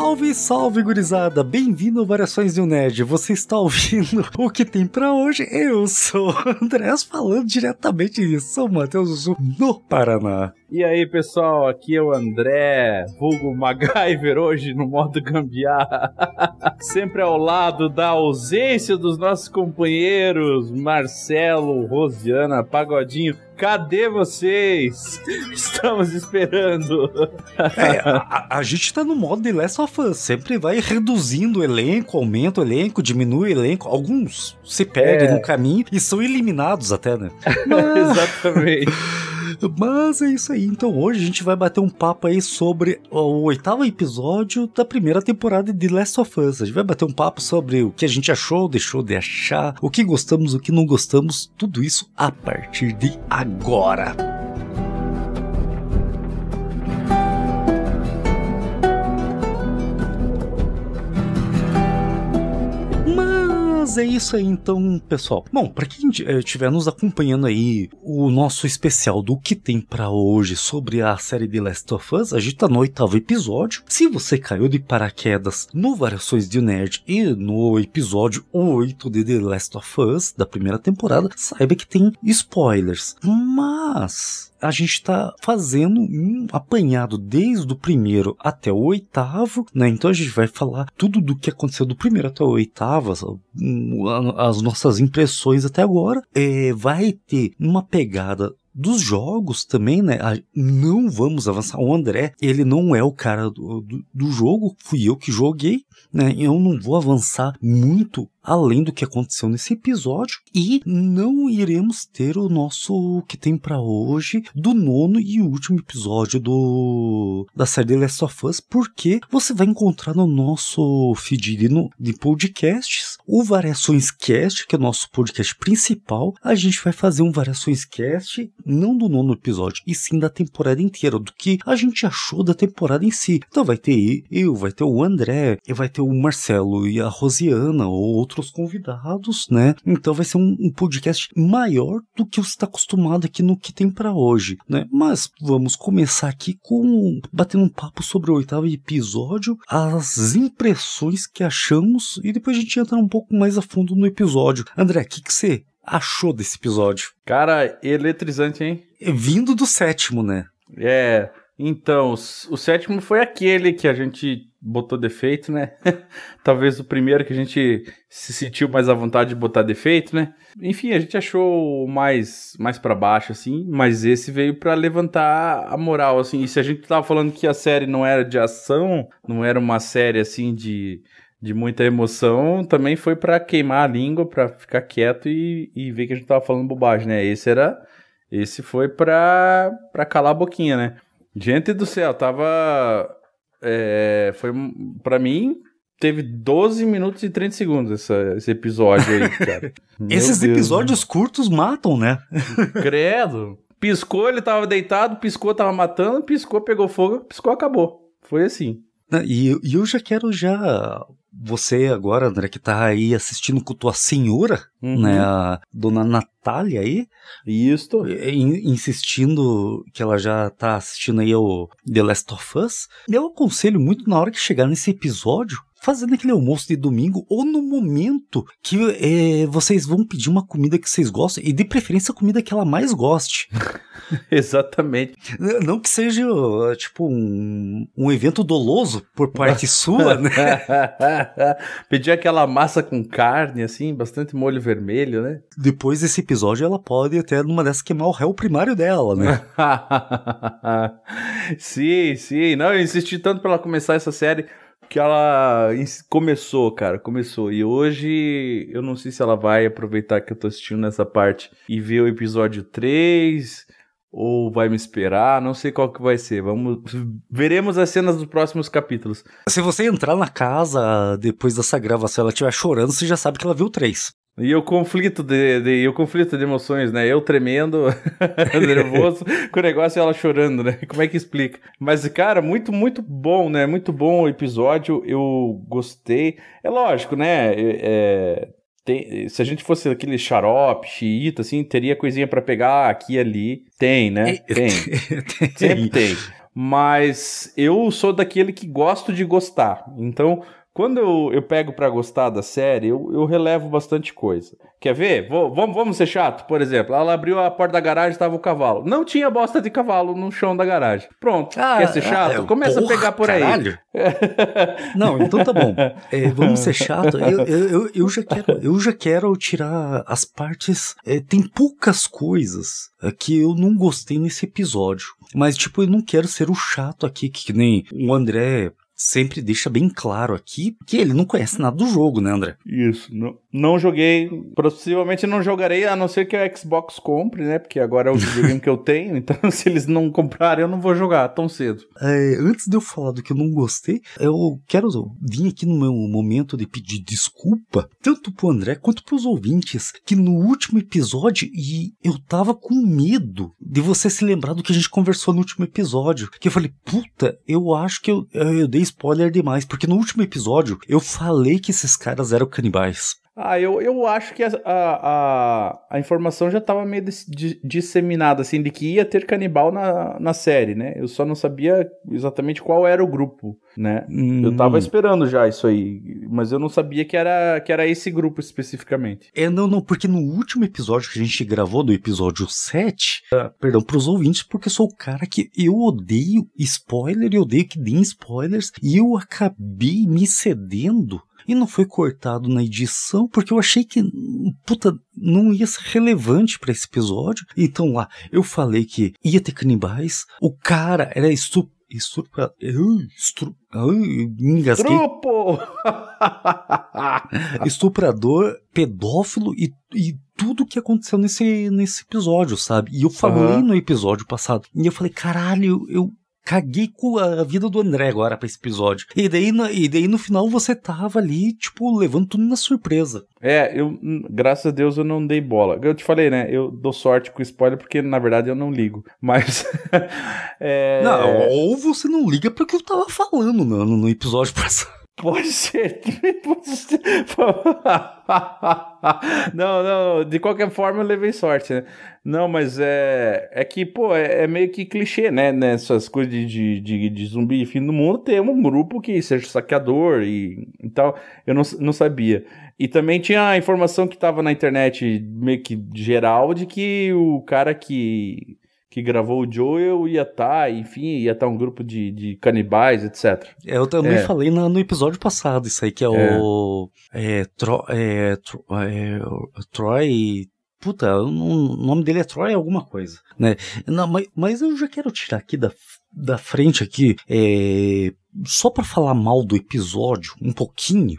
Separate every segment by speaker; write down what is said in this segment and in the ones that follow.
Speaker 1: Salve, salve, gurizada! Bem-vindo ao Variações de um Nerd. Você está ouvindo o que tem pra hoje? Eu sou o Andrés, falando diretamente de São Mateus do Sul, no Paraná.
Speaker 2: E aí, pessoal, aqui é o André, vulgo MacGyver, hoje no modo gambiarra, sempre ao lado da ausência dos nossos companheiros, Marcelo, Rosiana, Pagodinho. Cadê vocês? Estamos esperando.
Speaker 1: A gente tá no modo de Last of Us, sempre vai reduzindo o elenco, aumenta o elenco, diminui o elenco, alguns se perdem no caminho e são eliminados até, né?
Speaker 2: Exatamente.
Speaker 1: Mas é isso aí, então hoje a gente vai bater um papo aí sobre o 8º episódio da primeira temporada de Last of Us. A gente vai bater um papo sobre o que a gente achou, deixou de achar, o que gostamos, o que não gostamos, tudo isso a partir de agora. Mas é isso aí então, pessoal. Bom, pra quem estiver nos acompanhando aí, o nosso especial do que tem pra hoje sobre a série de Last of Us, a gente tá no 8º episódio. Se você caiu de paraquedas no Variações de um Nerd e no episódio 8 de The Last of Us, da primeira temporada, saiba que tem spoilers. Mas a gente tá fazendo um apanhado desde o primeiro até o 8º, né? Então a gente vai falar tudo do que aconteceu do primeiro até o 8º, as nossas impressões até agora. Vai ter uma pegada dos jogos também, né? Não vamos avançar. O André, ele não é o cara do jogo, fui eu que joguei, né? Eu não vou avançar muito além do que aconteceu nesse episódio, e não iremos ter o nosso que tem pra hoje do 9º e último episódio da série The Last of Us, porque você vai encontrar no nosso feed de podcasts o Variações Cast, que é o nosso podcast principal. A gente vai fazer um Variações Cast não do 9º episódio, e sim da temporada inteira, do que a gente achou da temporada em si. Então vai ter eu, vai ter o André, vai ter o Marcelo e a Rosiana, ou outros convidados, né? Então vai ser um podcast maior do que você está acostumado aqui no que tem pra hoje, né? Mas vamos começar aqui batendo um papo sobre o 8º episódio, as impressões que achamos, e depois a gente entra um pouco mais a fundo no episódio. André, o que você achou desse episódio?
Speaker 2: Cara, eletrizante, hein?
Speaker 1: Vindo do 7º, né?
Speaker 2: Então, o 7º foi aquele que a gente botou defeito, né? Talvez o primeiro que a gente se sentiu mais à vontade de botar defeito, né? Enfim, a gente achou mais pra baixo, assim, mas esse veio pra levantar a moral, assim. E se a gente tava falando que a série não era de ação, não era uma série, assim, de muita emoção, também foi pra queimar a língua, pra ficar quieto e ver que a gente tava falando bobagem, né? Esse foi pra calar a boquinha, né? Gente do céu, foi, pra mim, teve 12 minutos e 30 segundos esse episódio aí, cara.
Speaker 1: Esses episódios curtos matam, né?
Speaker 2: Credo. Piscou, ele tava deitado, piscou, tava matando, piscou, pegou fogo, piscou, acabou. Foi assim.
Speaker 1: E eu já quero você agora, André, que tá aí assistindo com tua senhora, né, a dona Natália aí.
Speaker 2: Isso.
Speaker 1: Insistindo que ela já tá assistindo aí o The Last of Us. Eu aconselho muito, na hora que chegar nesse episódio, fazendo aquele almoço de domingo, ou no momento que vocês vão pedir uma comida que vocês gostam, e de preferência a comida que ela mais goste.
Speaker 2: Exatamente.
Speaker 1: Não que seja, tipo, um evento doloso por parte sua, né?
Speaker 2: Pedir aquela massa com carne, assim, bastante molho vermelho, né?
Speaker 1: Depois desse episódio, ela pode até, numa dessas, queimar o réu primário dela, né?
Speaker 2: Sim. Não, eu insisti tanto pra ela começar essa série que ela começou. E hoje eu não sei se ela vai aproveitar que eu tô assistindo nessa parte e ver o episódio 3 ou vai me esperar, não sei qual que vai ser. Veremos as cenas dos próximos capítulos.
Speaker 1: Se você entrar na casa depois dessa gravação, ela estiver chorando, você já sabe que ela viu 3.
Speaker 2: E o conflito de emoções, né? Eu tremendo, nervoso, com o negócio e ela chorando, né? Como é que explica? Mas, cara, muito, muito bom, né? Muito bom o episódio, eu gostei. É lógico, né? Se a gente fosse aquele xarope, xiita, assim, teria coisinha pra pegar aqui e ali. Tem, né? Tem. Sempre tem. Mas eu sou daquele que gosto de gostar. Então, quando eu pego pra gostar da série, eu relevo bastante coisa. Quer ver? Vamos ser chato? Por exemplo, ela abriu a porta da garagem e estava o cavalo. Não tinha bosta de cavalo no chão da garagem. Pronto. Quer ser chato? Começa a pegar por aí.
Speaker 1: Caralho. Não, então tá bom. Vamos ser chato. Eu já quero tirar as partes. Tem poucas coisas que eu não gostei nesse episódio. Mas, tipo, eu não quero ser o chato aqui, que nem o André sempre deixa bem claro aqui que ele não conhece nada do jogo, né, André?
Speaker 2: Isso, não joguei, possivelmente não jogarei, a não ser que a Xbox compre, né, porque agora é o videogame que eu tenho, então se eles não comprarem eu não vou jogar tão cedo.
Speaker 1: Antes de eu falar do que eu não gostei, eu quero vir aqui no meu momento de pedir desculpa, tanto pro André quanto pros ouvintes, que no último episódio, e eu tava com medo de você se lembrar do que a gente conversou no último episódio, que eu falei, puta, eu acho que eu dei spoiler demais, porque no último episódio eu falei que esses caras eram canibais.
Speaker 2: Eu acho que a informação já estava meio disseminada, assim, de que ia ter canibal na série, né? Eu só não sabia exatamente qual era o grupo, né? Eu tava esperando já isso aí, mas eu não sabia que era esse grupo especificamente.
Speaker 1: Não, porque no último episódio que a gente gravou, do episódio 7, perdão pros ouvintes, porque eu sou o cara que eu odeio spoiler, eu odeio que deem spoilers, e eu acabei me cedendo. E não foi cortado na edição, porque eu achei que, puta, não ia ser relevante pra esse episódio. Então lá, eu falei que ia ter canibais, o cara era estuprador, pedófilo e tudo que aconteceu nesse episódio, sabe? E eu falei no episódio passado, e eu falei, caralho, eu caguei com a vida do André agora pra esse episódio. E daí no final você tava ali, tipo, levando tudo na surpresa.
Speaker 2: Graças a Deus eu não dei bola. Eu te falei, né? Eu dou sorte com spoiler porque, na verdade, eu não ligo. Mas...
Speaker 1: Não, ou você não liga porque eu tava falando no episódio passado.
Speaker 2: Pode ser. Não, de qualquer forma eu levei sorte, né? Não, mas é que, pô, é meio que clichê, né? Nessas coisas de zumbi e fim do mundo, ter um grupo que seja saqueador e tal. Eu não sabia. E também tinha a informação que tava na internet meio que geral de que o cara que gravou o Joel ia estar um grupo de canibais, etc.
Speaker 1: Eu também falei no episódio passado, isso aí que é o Troy... Puta, o nome dele é Troy alguma coisa, né? Não, mas eu já quero tirar aqui da frente aqui, só pra falar mal do episódio, um pouquinho,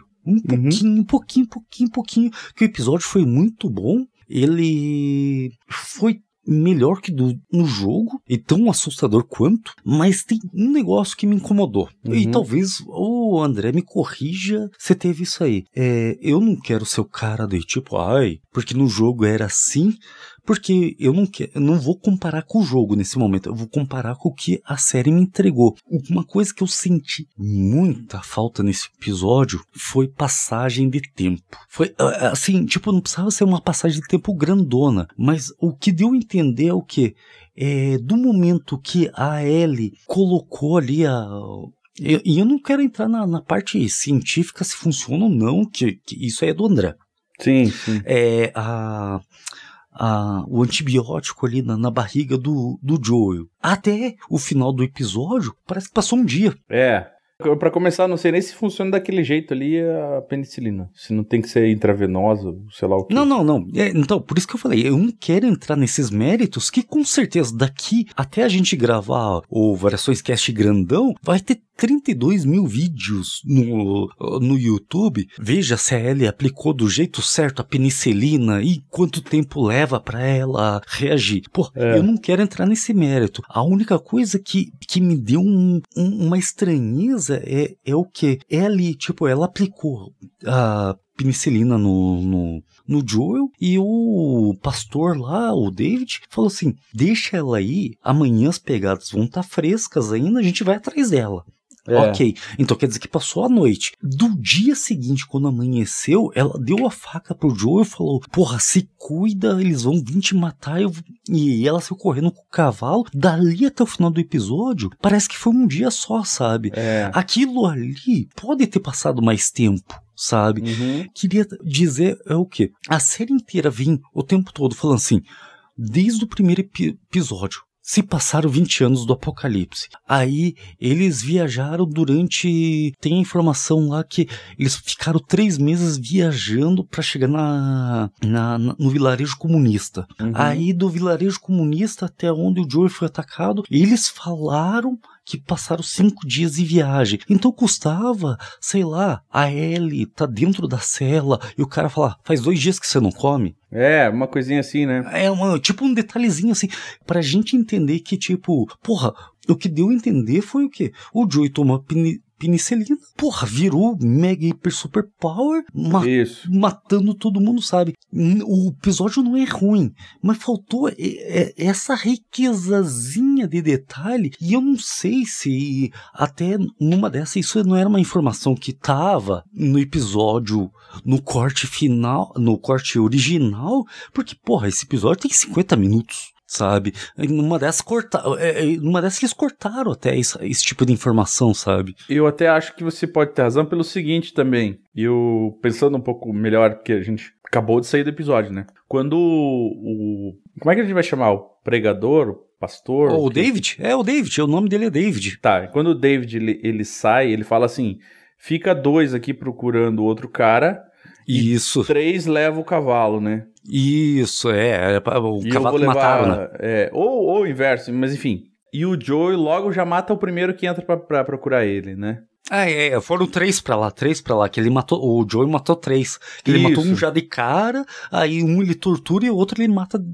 Speaker 1: que o episódio foi muito bom, ele foi melhor que no jogo, e tão assustador quanto, mas tem um negócio que me incomodou. E talvez o André me corrija se teve isso aí. Eu não quero ser o cara do tipo, porque no jogo era assim, porque eu não vou comparar com o jogo nesse momento, eu vou comparar com o que a série me entregou. Uma coisa que eu senti muita falta nesse episódio foi passagem de tempo. Foi assim, tipo, não precisava ser uma passagem de tempo grandona, mas o que deu a entender é o quê? Do momento que a Ellie colocou ali e eu não quero entrar na parte científica se funciona ou não, que isso aí é do André.
Speaker 2: Sim.
Speaker 1: O antibiótico ali na barriga do Joel. Até o final do episódio, parece que passou um dia.
Speaker 2: Pra começar, não sei nem se funciona daquele jeito ali a penicilina. Se não tem que ser intravenosa, sei lá o que.
Speaker 1: Não. Então, por isso que eu falei, eu não quero entrar nesses méritos que com certeza daqui até a gente gravar o Variações Cast grandão, vai ter 32 mil vídeos no YouTube. Veja se a Ellie aplicou do jeito certo a penicilina e quanto tempo leva pra ela reagir. Eu não quero entrar nesse mérito. A única coisa que me deu uma estranheza é o que? Ela aplicou a penicilina no Joel e o pastor lá, o David, falou assim, deixa ela aí, amanhã as pegadas vão estar frescas ainda, a gente vai atrás dela. Ok, então quer dizer que passou a noite. Do dia seguinte, quando amanheceu, ela deu a faca pro Joe e falou, porra, se cuida, eles vão vir te matar. E ela saiu correndo com o cavalo. Dali até o final do episódio, parece que foi um dia só, sabe? Aquilo ali pode ter passado mais tempo, sabe? Queria dizer o quê? A série inteira vem o tempo todo falando assim, desde o primeiro episódio, se passaram 20 anos do apocalipse. Aí eles viajaram durante... Tem a informação lá que eles ficaram 3 meses viajando para chegar no vilarejo comunista. Aí do vilarejo comunista até onde o Joey foi atacado, eles falaram que passaram 5 dias de viagem. Então custava, sei lá, a Ellie tá dentro da cela e o cara fala, faz 2 dias que você não come.
Speaker 2: Uma coisinha assim, né?
Speaker 1: Tipo um detalhezinho assim, pra gente entender que, tipo, porra, o que deu a entender foi o quê? O Joey tomou penicilina, porra, virou mega hiper super power, matando todo mundo, sabe? O episódio não é ruim, mas faltou essa riquezazinha de detalhe, e eu não sei se até numa dessas isso não era uma informação que tava no episódio, no corte final, no corte original, porque, porra, esse episódio tem 50 minutos. Sabe? Numa dessas eles cortaram até esse tipo de informação, sabe?
Speaker 2: Eu até acho que você pode ter razão pelo seguinte também. Eu, pensando um pouco melhor, porque a gente acabou de sair do episódio, né? Quando como é que a gente vai chamar? O pregador? O pastor?
Speaker 1: O David? O David, o nome dele é David.
Speaker 2: Tá, quando o David ele sai, ele fala assim, fica 2 aqui procurando outro cara.
Speaker 1: Isso.
Speaker 2: E 3 leva o cavalo, né?
Speaker 1: Isso, o cavalo que mataram, né?
Speaker 2: Ou o inverso, mas enfim. E o Joey logo já mata o primeiro que entra pra procurar ele, né?
Speaker 1: Foram 3 pra lá, que ele matou, o Joey matou 3. Ele matou um já de cara, aí um ele tortura e o outro ele mata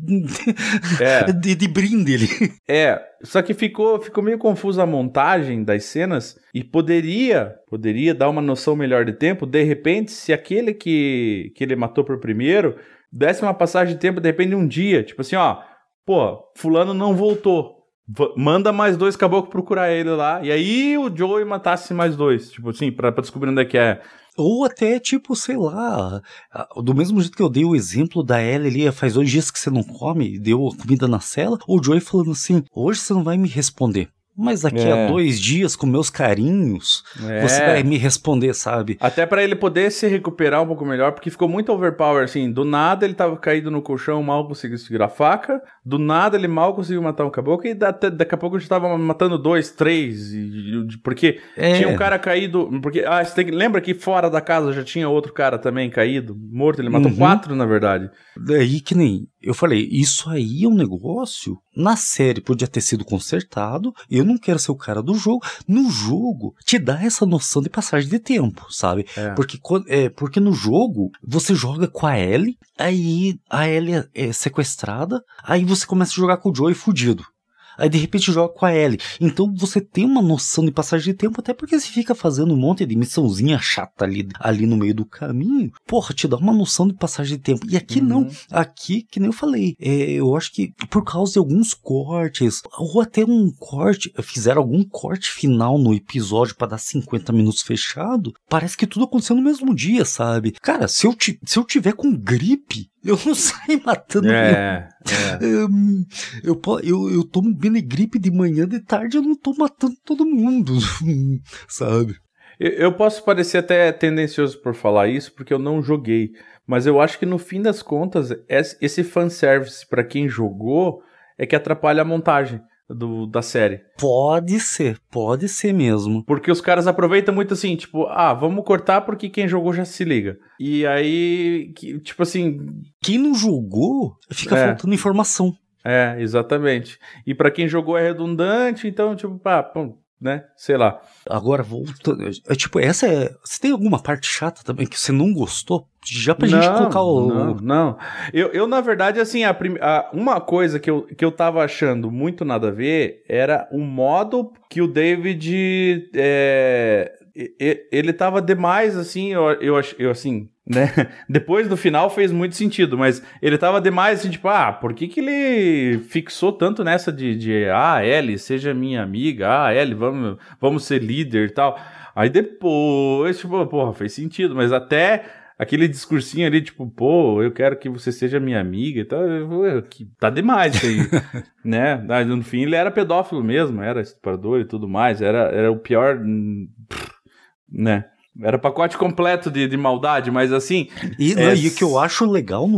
Speaker 1: de brinde ele.
Speaker 2: Só que ficou meio confusa a montagem das cenas e poderia dar uma noção melhor de tempo, de repente, se aquele que ele matou por primeiro desse uma passagem de tempo, de repente, de um dia, tipo assim, fulano não voltou. Manda mais 2 caboclos procurar ele lá. E aí o Joey matasse mais 2. Tipo assim, pra descobrir onde é que é.
Speaker 1: Ou até, tipo, sei lá, do mesmo jeito que eu dei o exemplo da Ellie ali, faz 2 dias que você não come, deu comida na cela, o Joey falando assim, hoje você não vai me responder. Mas daqui a 2 dias, com meus carinhos, você vai me responder, sabe?
Speaker 2: Até pra ele poder se recuperar um pouco melhor, porque ficou muito overpower, assim. Do nada ele tava caído no colchão, mal conseguiu segurar a faca. Do nada ele mal conseguiu matar um caboclo. E daqui a pouco a gente tava matando 2, 3. Porque tinha um cara caído... Porque, lembra que fora da casa já tinha outro cara também caído, morto. Ele matou 4, na verdade.
Speaker 1: Daí que nem... Eu falei, isso aí é um negócio... Na série podia ter sido consertado, eu não quero ser o cara do jogo. No jogo, te dá essa noção de passagem de tempo, sabe? Porque no jogo, você joga com a Ellie, aí a Ellie é sequestrada, aí você começa a jogar com o Joey fudido. Aí de repente joga com a Ellie. Então você tem uma noção de passagem de tempo, até porque você fica fazendo um monte de missãozinha chata ali no meio do caminho. Porra, te dá uma noção de passagem de tempo. E aqui não. Aqui, que nem eu falei, eu acho que por causa de alguns cortes, ou até fizeram algum corte final no episódio pra dar 50 minutos fechado, parece que tudo aconteceu no mesmo dia, sabe? Cara, se eu tiver com gripe, eu não saio matando eu tomo Benegripe de manhã, de tarde eu não tô matando todo mundo, sabe?
Speaker 2: Eu posso parecer até tendencioso por falar isso, porque eu não joguei, mas eu acho que no fim das contas, esse fanservice pra quem jogou é que atrapalha a montagem da série.
Speaker 1: Pode ser mesmo.
Speaker 2: Porque os caras aproveitam muito assim, tipo, vamos cortar porque quem jogou já se liga. E aí, tipo assim...
Speaker 1: Quem não jogou, fica faltando informação.
Speaker 2: Exatamente. E pra quem jogou é redundante, então, tipo, né? Sei lá.
Speaker 1: Agora, voltando... Você tem alguma parte chata também que você não gostou? Já pra gente colocar o...
Speaker 2: Não. Eu, na verdade, assim, uma coisa que eu tava achando muito nada a ver era o modo que o David... ele tava demais, assim, eu assim... né? Depois do final fez muito sentido, mas ele tava demais assim, tipo, por que ele fixou tanto nessa Ellie, seja minha amiga, Ellie, vamos ser líder e tal. Aí depois, tipo, porra, fez sentido, mas até aquele discursinho ali, tipo, pô, eu quero que você seja minha amiga e tal, tá demais isso aí, né? No fim ele era pedófilo mesmo, era estuprador e tudo mais, era o pior, né? Era pacote completo de maldade, mas assim...
Speaker 1: E o que eu acho legal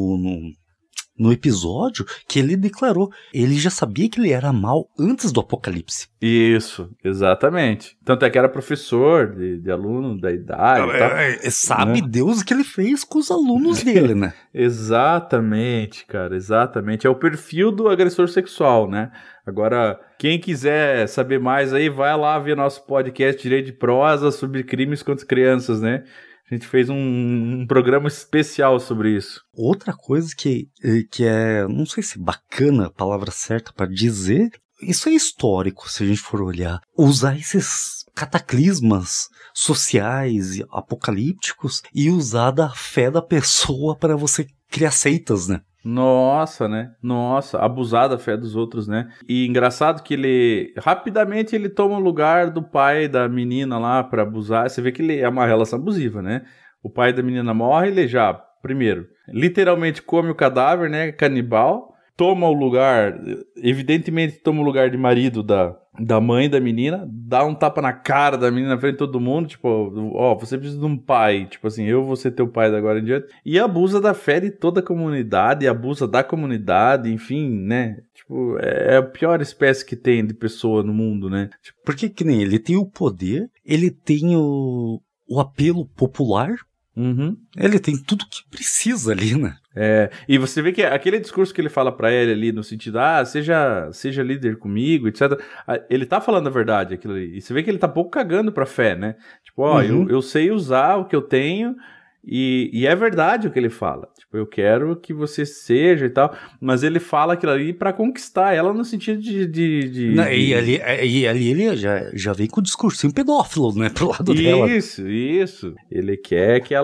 Speaker 1: no episódio, que ele declarou, ele já sabia que ele era mal antes do apocalipse.
Speaker 2: Isso, exatamente. Tanto é que era professor de aluno da idade.
Speaker 1: Sabe, né? Deus o que ele fez com os alunos dele, né?
Speaker 2: Exatamente, cara, exatamente. É o perfil do agressor sexual, né? Agora, quem quiser saber mais aí, vai lá ver nosso podcast Direito de Prosa sobre crimes contra crianças, né? A gente fez um programa especial sobre isso.
Speaker 1: Outra coisa que é, não sei se bacana a palavra certa para dizer, isso é histórico, se a gente for olhar. Usar esses cataclismas sociais e apocalípticos e usar da fé da pessoa para você criar seitas, né?
Speaker 2: Nossa, né? Nossa, abusar da fé dos outros, né? E engraçado que rapidamente ele toma o lugar do pai da menina lá pra abusar. Você vê que ele é uma relação abusiva, né? O pai da menina morre, ele já, primeiro, literalmente come o cadáver, né? Canibal. Toma o lugar, evidentemente toma o lugar de marido da mãe da menina, dá um tapa na cara da menina na frente de todo mundo, tipo, você precisa de um pai, tipo assim, eu vou ser teu pai da agora em diante, e abusa da fé de toda a comunidade, abusa da comunidade, enfim, né, tipo, é a pior espécie que tem de pessoa no mundo, né.
Speaker 1: Porque que nem ele tem o poder, ele tem o apelo popular, ele tem tudo que precisa ali, né.
Speaker 2: E você vê que aquele discurso que ele fala pra ele ali, no sentido, seja líder comigo, etc. Ele tá falando a verdade, aquilo ali. E você vê que ele tá pouco cagando pra fé, né? Tipo, eu sei usar o que eu tenho e é verdade o que ele fala. Tipo, eu quero que você seja e tal, mas ele fala aquilo ali pra conquistar ela no sentido
Speaker 1: E ali ele já vem com o discursinho pedófilo, né, pro lado dela.
Speaker 2: Isso. Ele quer que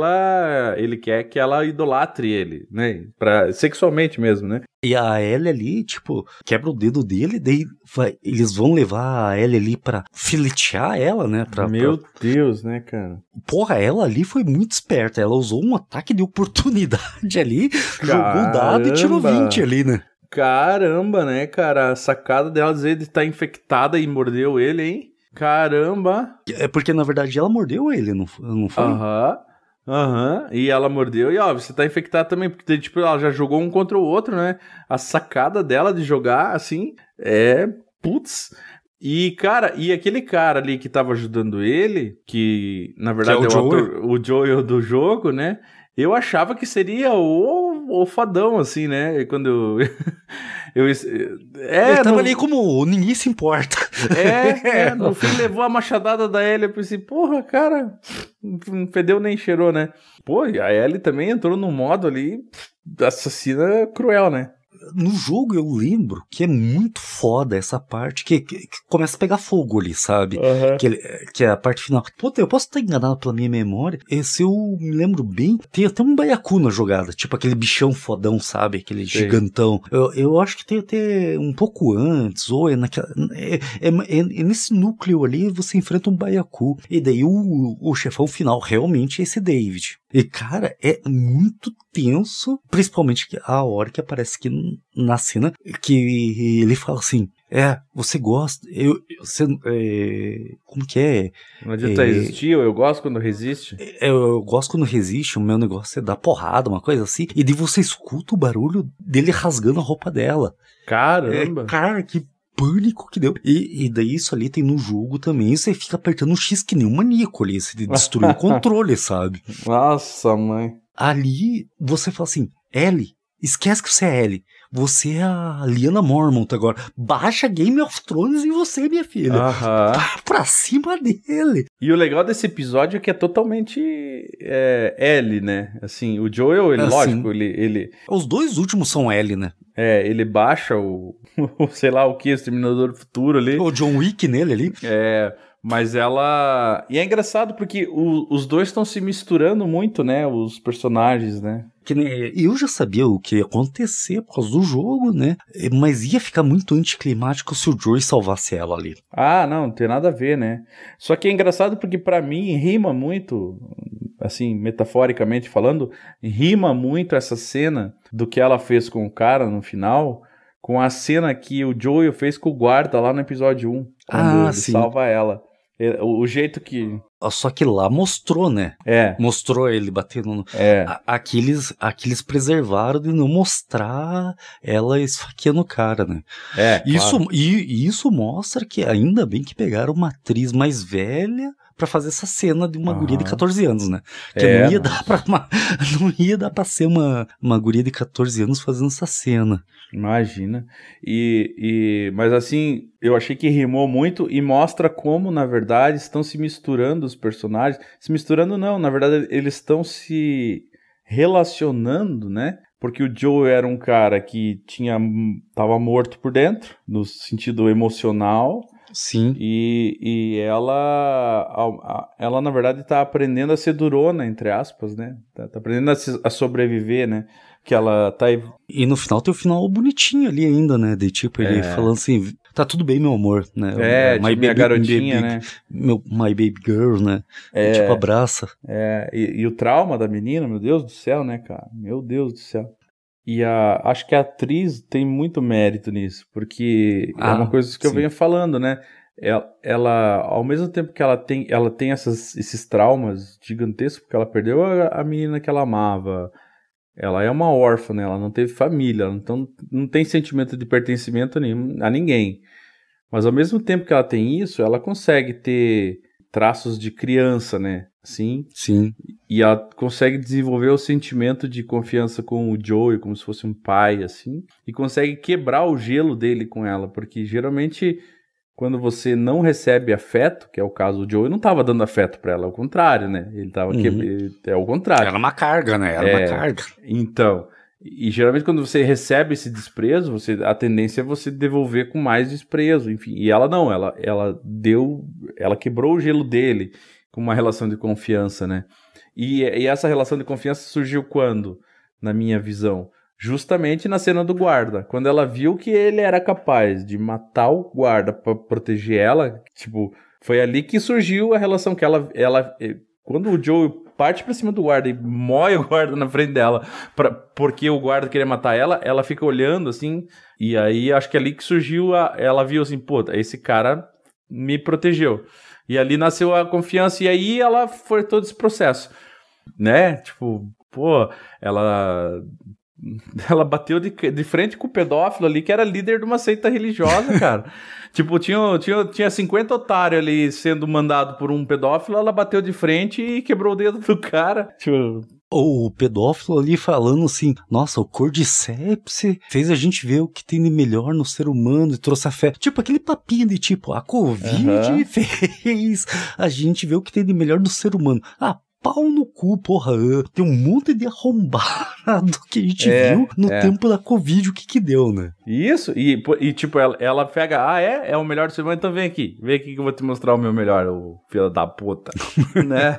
Speaker 2: ela idolatre ele, né, sexualmente mesmo, né.
Speaker 1: E a Ellie ali, tipo, quebra o dedo dele, daí eles vão levar a Ellie ali pra filetear ela, né?
Speaker 2: Meu Deus, né, cara?
Speaker 1: Porra, ela ali foi muito esperta. Ela usou um ataque de oportunidade ali, jogou o dado e tirou 20 ali, né?
Speaker 2: Caramba, né, cara? A sacada dela dizer de estar infectada e mordeu ele, hein? Caramba!
Speaker 1: É porque, na verdade, ela mordeu ele, não foi?
Speaker 2: E ela mordeu e, você tá infectado também, porque, tipo, ela já jogou um contra o outro, né? A sacada dela de jogar, assim, putz. E, cara, aquele cara ali que tava ajudando ele, que, na verdade,
Speaker 1: que
Speaker 2: é o Joel do jogo, né? Eu achava que seria o fadão, assim, né? E quando
Speaker 1: ele tava ali como ninguém se importa.
Speaker 2: No fim levou a machadada da Ellie. Eu pensei, porra, cara, não fedeu nem cheirou, né? Pô, e a Ellie também entrou num modo ali, assassina cruel, né?
Speaker 1: No jogo eu lembro que é muito foda essa parte que começa a pegar fogo ali, sabe? Que é a parte final. Pô, eu posso estar enganado pela minha memória. Se eu me lembro bem, tem até um baiacu na jogada. Tipo aquele bichão fodão, sabe? Aquele gigantão. Eu acho que tem até um pouco antes, ou é naquela... nesse núcleo ali você enfrenta um baiacu. E daí o chefão final realmente é esse David. E, cara, é muito tenso, principalmente a hora que aparece aqui na cena, que ele fala assim, você gosta, como que é?
Speaker 2: Não adianta resistir, eu gosto quando resiste.
Speaker 1: Eu gosto quando resiste, o meu negócio é dar porrada, uma coisa assim, e daí você escuta o barulho dele rasgando a roupa dela.
Speaker 2: Caramba!
Speaker 1: Cara, que pânico que deu. E daí isso ali tem no jogo também, você fica apertando um X que nem um maníaco ali, você destruiu o controle, sabe?
Speaker 2: Nossa, mãe.
Speaker 1: Ali, você fala assim, Ellie, esquece que você é Ellie. Você é a Lyanna Mormont agora. Baixa Game of Thrones em você, minha filha. Pra cima dele.
Speaker 2: E o legal desse episódio é que é totalmente Ellie, né? Assim, o Joel, ele, lógico, ele...
Speaker 1: Os dois últimos são Ellie, né?
Speaker 2: Ele baixa sei lá o que, Exterminador do Futuro ali.
Speaker 1: O John Wick nele ali.
Speaker 2: Mas ela... E é engraçado porque os dois estão se misturando muito, né? Os personagens, né?
Speaker 1: Eu já sabia o que ia acontecer por causa do jogo, né? Mas ia ficar muito anticlimático se o Joey salvasse ela ali.
Speaker 2: Ah, não tem nada a ver, né? Só que é engraçado porque pra mim rima muito, assim, metaforicamente falando, rima muito essa cena do que ela fez com o cara no final, com a cena que o Joey fez com o guarda lá no episódio 1, quando ele salva ela. O jeito que...
Speaker 1: Só que lá mostrou, né? Mostrou ele batendo. Aqui eles preservaram de não mostrar ela esfaqueando o cara, né?
Speaker 2: Claro.
Speaker 1: Isso mostra que ainda bem que pegaram uma atriz mais velha pra fazer essa cena de uma guria de 14 anos, né? Que não ia dar pra ser uma guria de 14 anos fazendo essa cena.
Speaker 2: Imagina. Mas assim, eu achei que rimou muito e mostra como, na verdade, estão se misturando os personagens. Se misturando não, na verdade, eles estão se relacionando, né? Porque o Joe era um cara que tava morto por dentro, no sentido emocional.
Speaker 1: Sim.
Speaker 2: E ela, na verdade, tá aprendendo a ser durona, entre aspas, né? Tá aprendendo a sobreviver, né? Que ela tá...
Speaker 1: E no final tem o final bonitinho ali ainda, né? De tipo, ele falando assim, tá tudo bem, meu amor, né?
Speaker 2: Minha garotinha, né?
Speaker 1: My baby girl, né? Tipo, abraça.
Speaker 2: E o trauma da menina, meu Deus do céu, né, cara? Meu Deus do céu. E acho que a atriz tem muito mérito nisso, porque é uma coisa que eu venho falando, né? Ela, ao mesmo tempo que ela tem esses traumas gigantescos, porque ela perdeu a menina que ela amava, ela é uma órfã, né? Ela não teve família, então não tem sentimento de pertencimento a ninguém. Mas ao mesmo tempo que ela tem isso, ela consegue ter traços de criança, né? Sim. E ela consegue desenvolver o sentimento de confiança com o Joey, como se fosse um pai, assim. E consegue quebrar o gelo dele com ela, porque geralmente quando você não recebe afeto, que é o caso do Joey, não estava dando afeto para ela, ao contrário, né? Ele tava é o contrário.
Speaker 1: Era uma carga, né? Era uma carga.
Speaker 2: Então, e geralmente quando você recebe esse desprezo, a tendência é você devolver com mais desprezo, enfim. E ela não, ela quebrou o gelo dele com uma relação de confiança, né? E essa relação de confiança surgiu quando, na minha visão? Justamente na cena do guarda. Quando ela viu que ele era capaz de matar o guarda pra proteger ela, tipo, foi ali que surgiu a relação que ela quando o Joe parte pra cima do guarda e mói o guarda na frente dela, porque o guarda queria matar ela fica olhando assim, e aí acho que é ali que surgiu, ela viu assim, pô, esse cara me protegeu. E ali nasceu a confiança, e aí ela foi todo esse processo, né? Tipo, pô, ela bateu de frente com o pedófilo ali, que era líder de uma seita religiosa, cara. Tipo, tinha 50 otários ali sendo mandado por um pedófilo, ela bateu de frente e quebrou o dedo do cara. Tipo...
Speaker 1: O pedófilo ali falando assim, nossa, o Cordyceps fez a gente ver o que tem de melhor no ser humano e trouxe a fé. Tipo, aquele papinho de tipo, a Covid fez a gente ver o que tem de melhor no ser humano. Pau no cu, porra. Tem um monte de arrombado que a gente viu no tempo da Covid, o que deu, né?
Speaker 2: Isso, e tipo, ela pega, é o melhor do ser humano, então vem aqui que eu vou te mostrar o meu melhor, o filho da puta, né?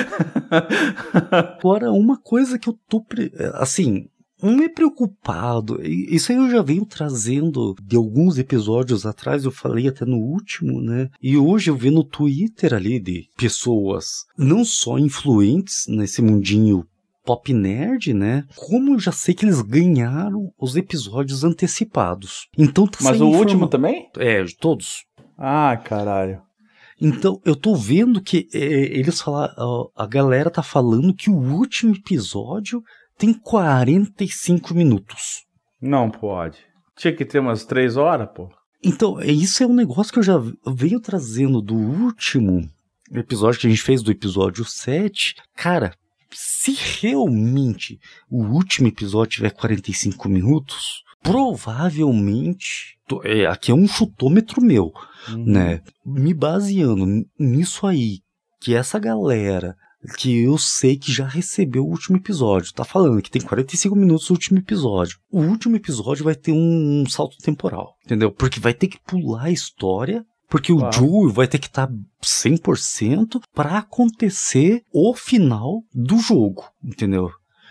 Speaker 1: Agora, uma coisa que eu tô, assim... Não é preocupado, isso aí eu já venho trazendo de alguns episódios atrás, eu falei até no último, né? E hoje eu vi no Twitter ali de pessoas não só influentes nesse mundinho pop nerd, né? Como eu já sei que eles ganharam os episódios antecipados. Então tá
Speaker 2: Mas o último também?
Speaker 1: Todos.
Speaker 2: Ah, caralho.
Speaker 1: Então, eu tô vendo que eles falaram, a galera tá falando que o último episódio tem 45 minutos.
Speaker 2: Não pode. Tinha que ter umas 3 horas, pô.
Speaker 1: Então, isso é um negócio que eu já venho trazendo do último episódio que a gente fez, do episódio 7. Cara, se realmente o último episódio tiver 45 minutos, provavelmente... aqui é um chutômetro meu, né? Me baseando nisso aí, que essa galera... que eu sei que já recebeu o último episódio. Tá falando que tem 45 minutos o último episódio. O último episódio vai ter um salto temporal, entendeu? Porque vai ter que pular a história Porque o Joel vai ter que estar 100% para acontecer o final do jogo, entendeu?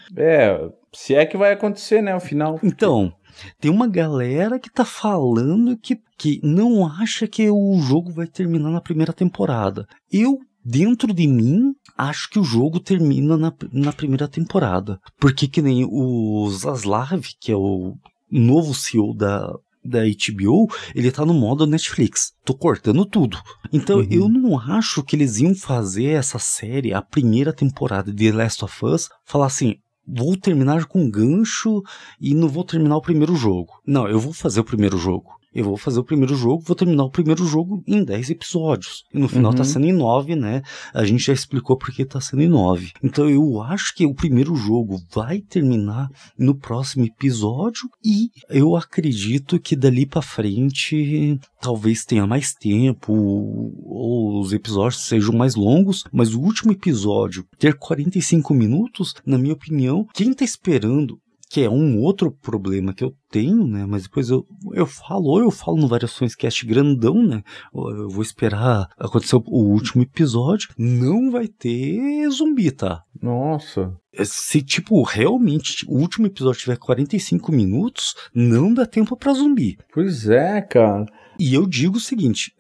Speaker 2: Se é que vai acontecer, né, o final.
Speaker 1: Então, tem uma galera que tá falando que não acha que o jogo vai terminar na primeira temporada. Eu, dentro de mim, acho que o jogo termina na primeira temporada. Porque que nem o Zaslav, que é o novo CEO da HBO, ele tá no modo Netflix. Tô cortando tudo. Então, eu não acho que eles iam fazer essa série, a primeira temporada de The Last of Us, falar assim, vou terminar com gancho e não vou terminar o primeiro jogo. Não, eu vou fazer o primeiro jogo. Vou terminar o primeiro jogo em 10 episódios. E no final tá sendo em 9, né? A gente já explicou por que tá sendo em 9. Então eu acho que o primeiro jogo vai terminar no próximo episódio e eu acredito que dali pra frente talvez tenha mais tempo ou os episódios sejam mais longos, mas o último episódio ter 45 minutos, na minha opinião, quem tá esperando, que é um outro problema que eu tenho, né? Mas depois eu falo no Variações Cast grandão, né? Eu vou esperar acontecer o último episódio. Não vai ter zumbi, tá?
Speaker 2: Nossa.
Speaker 1: Se, realmente o último episódio tiver 45 minutos, não dá tempo pra zumbi.
Speaker 2: Pois é, cara.
Speaker 1: E eu digo o seguinte,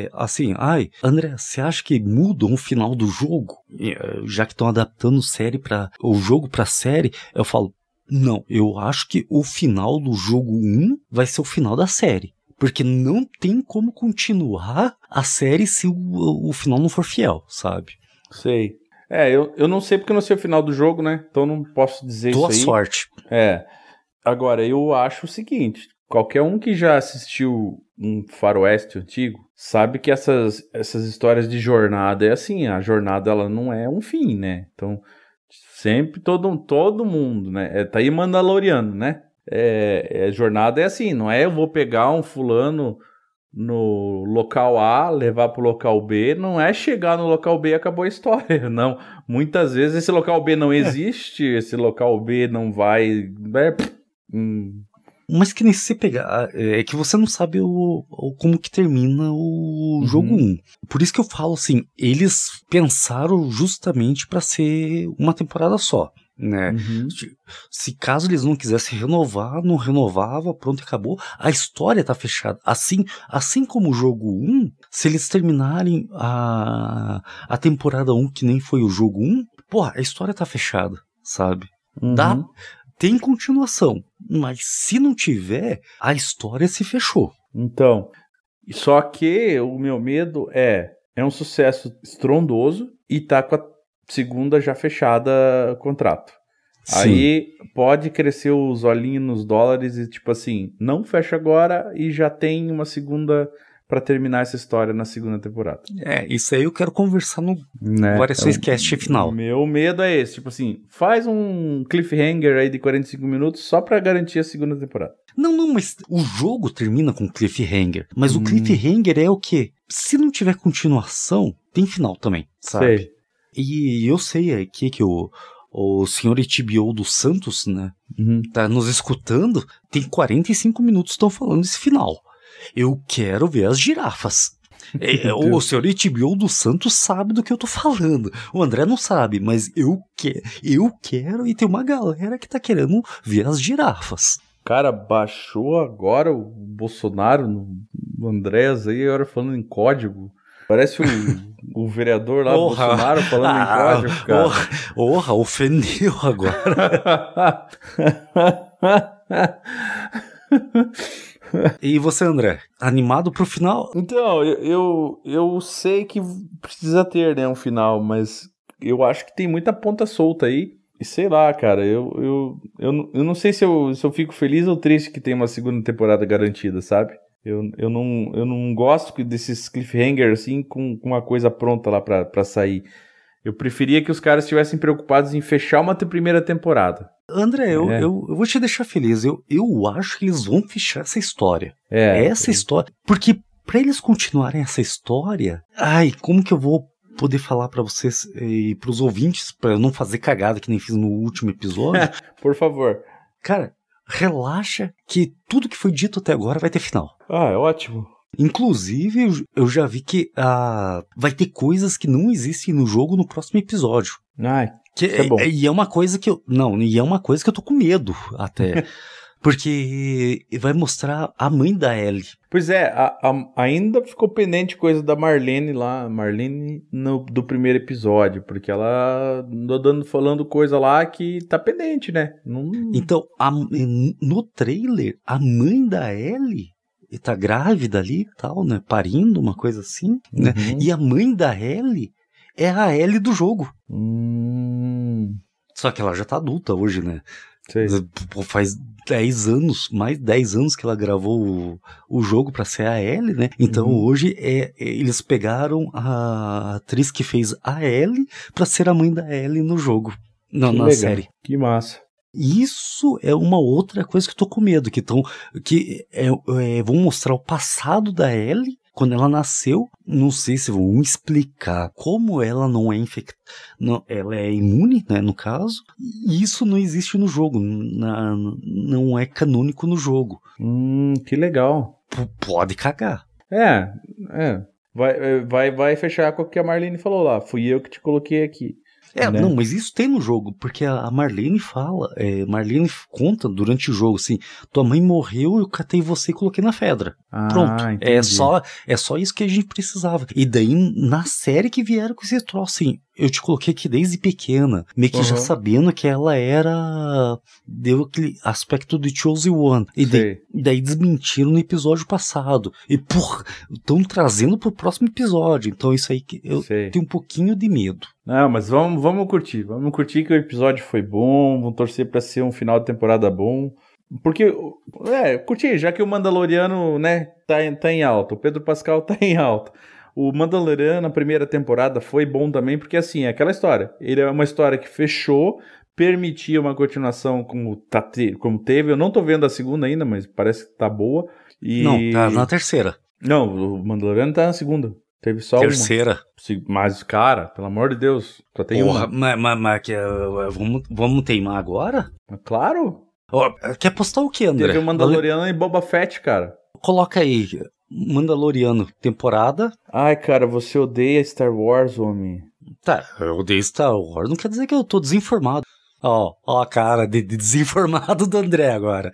Speaker 1: André, você acha que mudam o final do jogo? Já que estão adaptando o jogo pra série, eu falo, não, eu acho que o final do jogo 1 vai ser o final da série. Porque não tem como continuar a série se o final não for fiel, sabe?
Speaker 2: Sei. Eu não sei porque eu não sei o final do jogo, né? Então não posso dizer isso aí.
Speaker 1: Tua sorte.
Speaker 2: Agora, eu acho o seguinte, qualquer um que já assistiu um faroeste antigo sabe que essas histórias de jornada é assim, a jornada ela não é um fim, né? Então... sempre todo mundo, né? Tá aí Mandaloriano, né? Jornada é assim, não é eu vou pegar um fulano no local A, levar pro local B, não é chegar no local B e acabou a história, não. Muitas vezes esse local B não existe, esse local B não vai...
Speaker 1: Mas que nem se você pegar, é que você não sabe como que termina o jogo 1. Por isso que eu falo assim, eles pensaram justamente para ser uma temporada só, né? Se caso eles não quisessem renovar, não renovava, pronto, acabou. A história tá fechada. Assim como o jogo 1, se eles terminarem a temporada 1 que nem foi o jogo 1, porra, a história tá fechada, sabe? Tem continuação, mas se não tiver, a história se fechou.
Speaker 2: Então, só que o meu medo é um sucesso estrondoso e tá com a segunda já fechada o contrato. Sim. Aí pode crescer os olhinhos nos dólares e tipo assim, não fecha agora e já tem uma segunda pra terminar essa história na segunda temporada.
Speaker 1: Isso aí eu quero conversar no Variações Cast final.
Speaker 2: Meu medo é esse, tipo assim, faz um cliffhanger aí de 45 minutos só pra garantir a segunda temporada.
Speaker 1: Não, mas o jogo termina com cliffhanger, mas o cliffhanger é o quê? Se não tiver continuação, tem final também, sabe?
Speaker 2: Sei.
Speaker 1: E eu sei aqui que o senhor HBO dos Santos, né, tá nos escutando, tem 45 minutos estão falando desse final. Eu quero ver as girafas. O senhor HBO dos Santos sabe do que eu tô falando. O André não sabe, mas eu quero e tem uma galera que tá querendo ver as girafas.
Speaker 2: Cara, baixou agora o Bolsonaro no Andrés aí, agora falando em código. Parece o vereador lá, Bolsonaro, falando em código, cara.
Speaker 1: Ofendeu agora. E você, André, animado pro final?
Speaker 2: Então, eu sei que precisa ter, né, um final, mas eu acho que tem muita ponta solta aí. E sei lá, cara, eu não sei se eu fico feliz ou triste que tem uma segunda temporada garantida, sabe? Eu não gosto desses cliffhangers assim com uma coisa pronta lá pra sair. Eu preferia que os caras estivessem preocupados em fechar uma primeira temporada.
Speaker 1: André, eu vou te deixar feliz. Eu acho que eles vão fechar essa história. Essa história. Porque pra eles continuarem essa história... como que eu vou poder falar pra vocês e pros ouvintes, pra eu não fazer cagada que nem fiz no último episódio?
Speaker 2: Por favor.
Speaker 1: Cara, relaxa que tudo que foi dito até agora vai ter final.
Speaker 2: É ótimo.
Speaker 1: Inclusive, eu já vi que vai ter coisas que não existem no jogo no próximo episódio.
Speaker 2: Ai, que é bom.
Speaker 1: E é uma coisa que e é uma coisa que eu tô com medo, até. Porque vai mostrar a mãe da Ellie.
Speaker 2: Pois é, ainda ficou pendente coisa da Marlene lá, do primeiro episódio, porque ela andou falando coisa lá que tá pendente, né?
Speaker 1: Então, no trailer, a mãe da Ellie tá grávida ali e tal, né? Parindo, uma coisa assim, né? E a mãe da Ellie é a Ellie do jogo. Só que ela já tá adulta hoje, né?
Speaker 2: Sei.
Speaker 1: Faz 10 anos, mais 10 anos que ela gravou o jogo pra ser a Ellie, né? Então hoje eles pegaram a atriz que fez a Ellie pra ser a mãe da Ellie no jogo, na série.
Speaker 2: Que massa.
Speaker 1: Isso é uma outra coisa que eu tô com medo, vão mostrar o passado da Ellie quando ela nasceu. Não sei se vão explicar como ela não é infectada, ela é imune, né, no caso, e isso não existe no jogo, não é canônico no jogo.
Speaker 2: Que legal.
Speaker 1: Pode cagar.
Speaker 2: Vai fechar com o que a Marlene falou lá, fui eu que te coloquei aqui. Né?
Speaker 1: Não, mas isso tem no jogo, porque a Marlene Marlene conta durante o jogo, assim, tua mãe morreu, eu catei você e coloquei na Fedra. Pronto. É só isso que a gente precisava. E daí, na série que vieram com esse troço, assim, eu te coloquei aqui desde pequena, meio que já sabendo que ela deu aquele aspecto do Chosen One. E daí desmentiram no episódio passado. E, estão trazendo pro próximo episódio. Então isso aí que eu tenho um pouquinho de medo.
Speaker 2: Não, mas vamos curtir. Vamos curtir que o episódio foi bom, vamos torcer pra ser um final de temporada bom. Porque, curtir, já que o Mandaloriano, né, tá em alta, o Pedro Pascal tá em alta. O Mandaloriano, na primeira temporada, foi bom também, porque assim, é aquela história. Ele é uma história que fechou, permitia uma continuação como teve. Eu não tô vendo a segunda ainda, mas parece que tá boa.
Speaker 1: Não, tá na terceira.
Speaker 2: Não, o Mandaloriano tá na segunda. Teve só
Speaker 1: terceira.
Speaker 2: Mas, cara, pelo amor de Deus, só tem uma.
Speaker 1: Mas vamos teimar agora?
Speaker 2: Claro.
Speaker 1: Quer postar o que, André?
Speaker 2: Teve o Mandaloriano e Boba Fett, cara.
Speaker 1: Coloca aí, Mandaloriano, temporada.
Speaker 2: Ai, cara, você odeia Star Wars, homem.
Speaker 1: Tá, eu odeio Star Wars, não quer dizer que eu tô desinformado. Ó a cara de desinformado do André agora.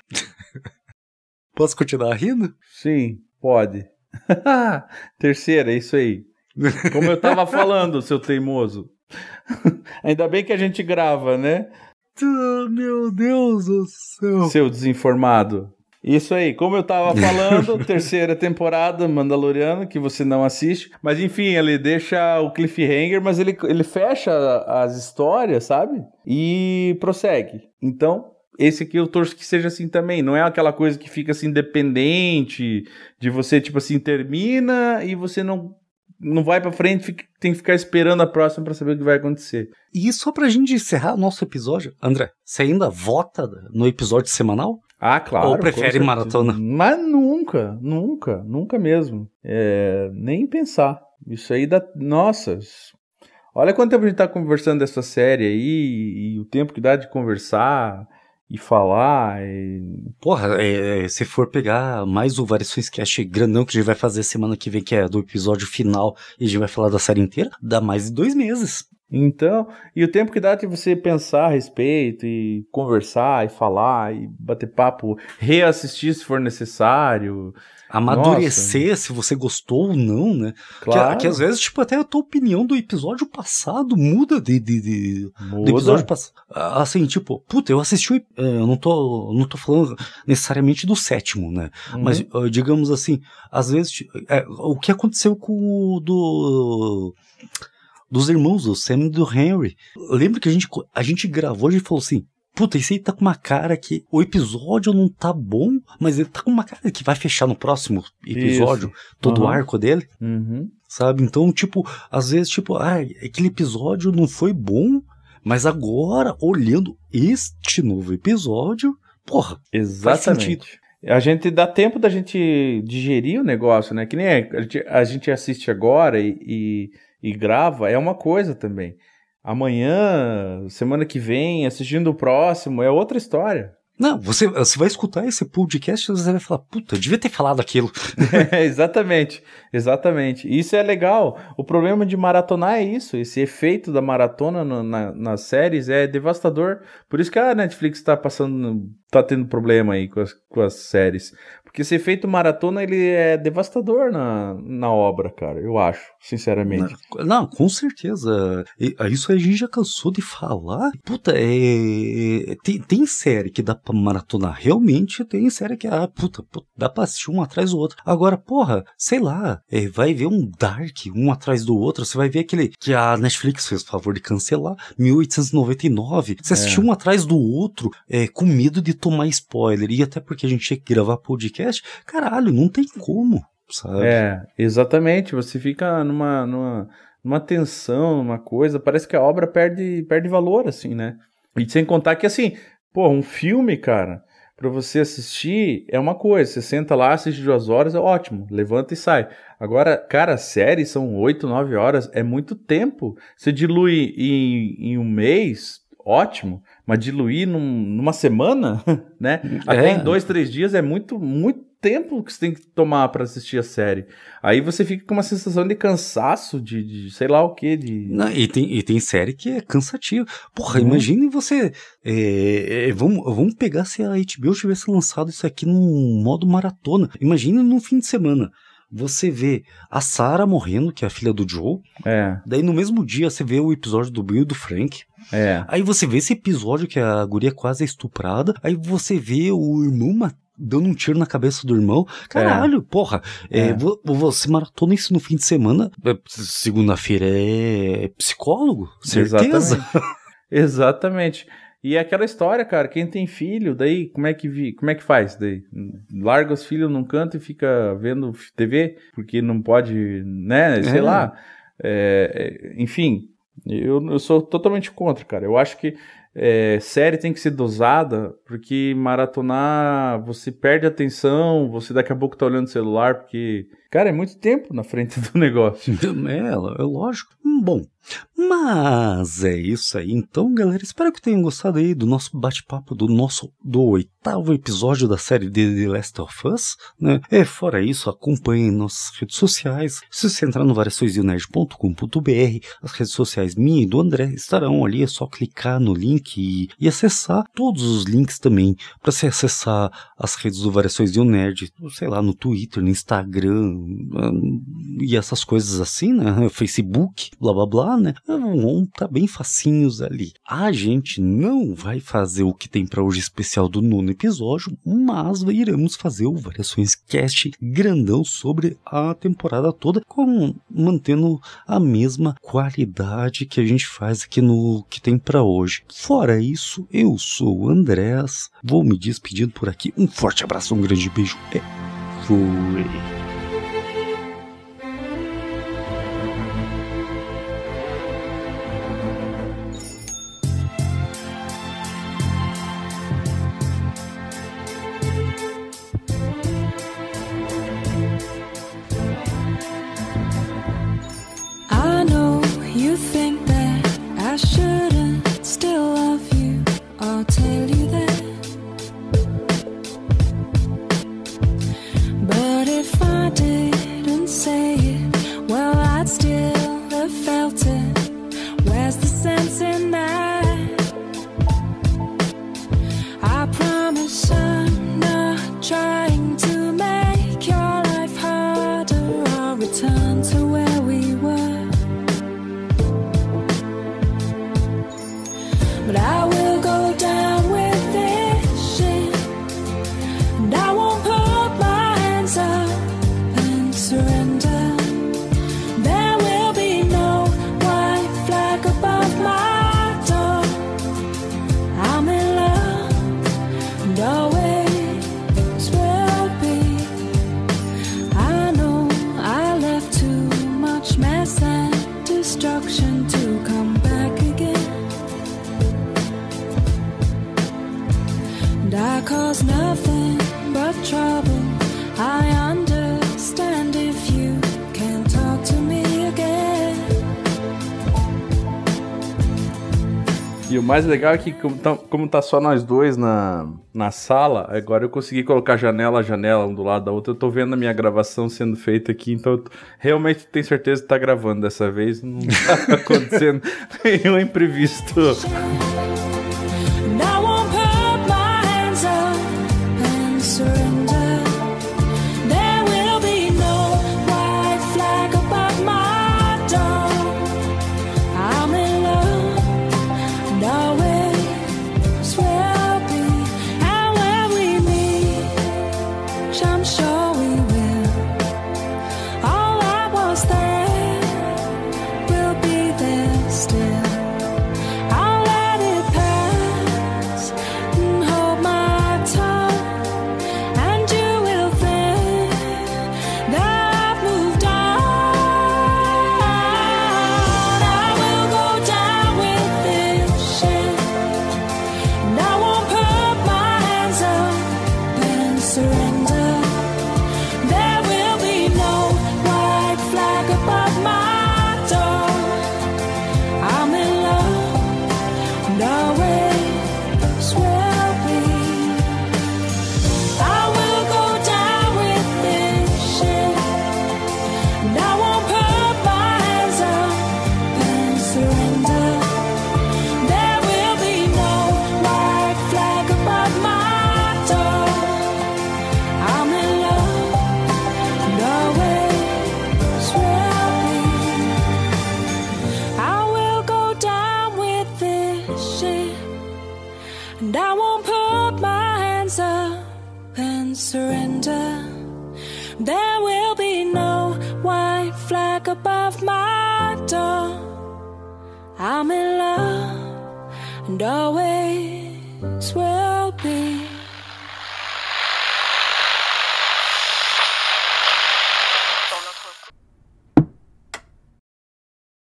Speaker 1: Posso continuar rindo?
Speaker 2: Sim, pode. Terceira, é isso aí. Como eu tava falando, seu teimoso. Ainda bem que a gente grava, né?
Speaker 1: Meu Deus do céu.
Speaker 2: Seu desinformado. Isso aí, como eu tava falando, terceira temporada, Mandaloriano, que você não assiste. Mas enfim, ele deixa o cliffhanger, mas ele fecha as histórias, sabe? E prossegue. Então, esse aqui eu torço que seja assim também. Não é aquela coisa que fica assim, independente, de você, tipo assim, termina e você não vai pra frente, tem que ficar esperando a próxima pra saber o que vai acontecer.
Speaker 1: E só pra gente encerrar o nosso episódio, André, você ainda vota no episódio semanal?
Speaker 2: Ah, claro.
Speaker 1: Ou prefere maratona?
Speaker 2: Mas nunca mesmo. Nem pensar. Isso aí dá... Nossa, olha quanto tempo a gente tá conversando dessa série aí, e o tempo que dá de conversar e falar.
Speaker 1: Porra, se for pegar mais o Variações Cast grandão que a gente vai fazer semana que vem, que é do episódio final, e a gente vai falar da série inteira, dá mais de 2 meses.
Speaker 2: Então, e o tempo que dá de você pensar a respeito, e conversar, e falar, e bater papo, reassistir se for necessário.
Speaker 1: Amadurecer. Nossa. Se você gostou ou não, né?
Speaker 2: Claro.
Speaker 1: Que às vezes, tipo, até a tua opinião do episódio passado muda do episódio passado. Assim, tipo, puta, eu assisti, eu não tô falando necessariamente do 7º, né? Mas, digamos assim, às vezes, o que aconteceu com o dos irmãos, do Sam e do Henry. Eu lembro que a gente gravou e a gente falou assim, puta, esse aí tá com uma cara que o episódio não tá bom, mas ele tá com uma cara que vai fechar no próximo episódio, todo o arco dele, sabe? Então, tipo, às vezes, tipo, aquele episódio não foi bom, mas agora, olhando este novo episódio, porra,
Speaker 2: exatamente.
Speaker 1: Faz sentido.
Speaker 2: A gente dá tempo da gente digerir o negócio, né? Que nem a gente assiste agora e grava, é uma coisa também. Amanhã, semana que vem, assistindo o próximo, é outra história.
Speaker 1: Não, você vai escutar esse podcast e você vai falar, puta, eu devia ter falado aquilo.
Speaker 2: Exatamente. Isso é legal. O problema de maratonar é isso. Esse efeito da maratona nas séries é devastador. Por isso que a Netflix tá tendo problema aí com as séries. Porque esse efeito maratona, ele é devastador na obra, cara, eu acho, sinceramente.
Speaker 1: Não, com certeza. Isso a gente já cansou de falar. Puta, tem série que dá pra maratonar. Realmente tem série que, dá pra assistir um atrás do outro. Agora, porra, sei lá, vai ver um Dark, um atrás do outro. Você vai ver aquele que a Netflix fez o favor de cancelar, 1899. Você assistiu um atrás do outro, com medo de tomar spoiler. E até porque a gente tinha que gravar podcast, caralho, não tem como, sabe?
Speaker 2: Exatamente, você fica numa tensão, numa coisa, parece que a obra perde valor, assim, né? E sem contar que, assim, um filme, cara, pra você assistir é uma coisa, você senta lá, assiste 2 horas, é ótimo, levanta e sai. Agora, cara, séries são 8, 9 horas, é muito tempo. Você dilui em um mês, ótimo, mas diluir numa semana, né? Até em 2, 3 dias é muito, muito tempo que você tem que tomar pra assistir a série. Aí você fica com uma sensação de cansaço, de sei lá o quê.
Speaker 1: Não, e tem série que é cansativa. Porra, imagine você... vamos pegar se a HBO tivesse lançado isso aqui num modo maratona. Imagine num fim de semana. Você vê a Sarah morrendo, que é a filha do Joe. Daí no mesmo dia você vê o episódio do Bill e do Frank. Aí você vê esse episódio que a guria quase é estuprada. Aí você vê o irmão dando um tiro na cabeça do irmão. Caralho, porra. Você maratona isso no fim de semana. Segunda-feira é psicólogo? Certeza?
Speaker 2: Exatamente. E é aquela história, cara, quem tem filho, daí como é que faz? Daí larga os filhos num canto e fica vendo TV, porque não pode, né, sei lá. Enfim, eu sou totalmente contra, cara. Eu acho que série tem que ser dosada, porque maratonar, você perde a atenção, você daqui a pouco tá olhando o celular, porque, cara, é muito tempo na frente do negócio.
Speaker 1: É lógico. Bom, mas é isso aí. Então, galera, espero que tenham gostado aí do nosso bate-papo, do 8º episódio da série de The Last of Us, né? Fora isso, acompanhem nossas redes sociais. Se você entrar no variaçõesdonerd.com.br, as redes sociais minha e do André estarão ali, é só clicar no link e acessar todos os links também, para você acessar as redes do Variações de um Nerd, sei lá, no Twitter, no Instagram, e essas coisas assim, né? Facebook, blá blá blá, né? Vão tá bem facinhos ali. A gente não vai fazer o que tem pra hoje especial do 9º episódio, mas iremos fazer o Variações Cast grandão sobre a temporada toda, mantendo a mesma qualidade que a gente faz aqui no que tem pra hoje. Fora isso, eu sou o Andrés, vou me despedindo por aqui. Um forte abraço, um grande beijo. Fui.
Speaker 3: But if I
Speaker 2: E o mais legal é que, como tá só nós dois na sala, agora eu consegui colocar janela a janela um do lado da outra. Eu tô vendo a minha gravação sendo feita aqui, então eu realmente tenho certeza que tá gravando dessa vez. Não tá acontecendo nenhum imprevisto.
Speaker 3: And I won't put my hands up and surrender. There will be no white flag above my door. I'm in love and always will be.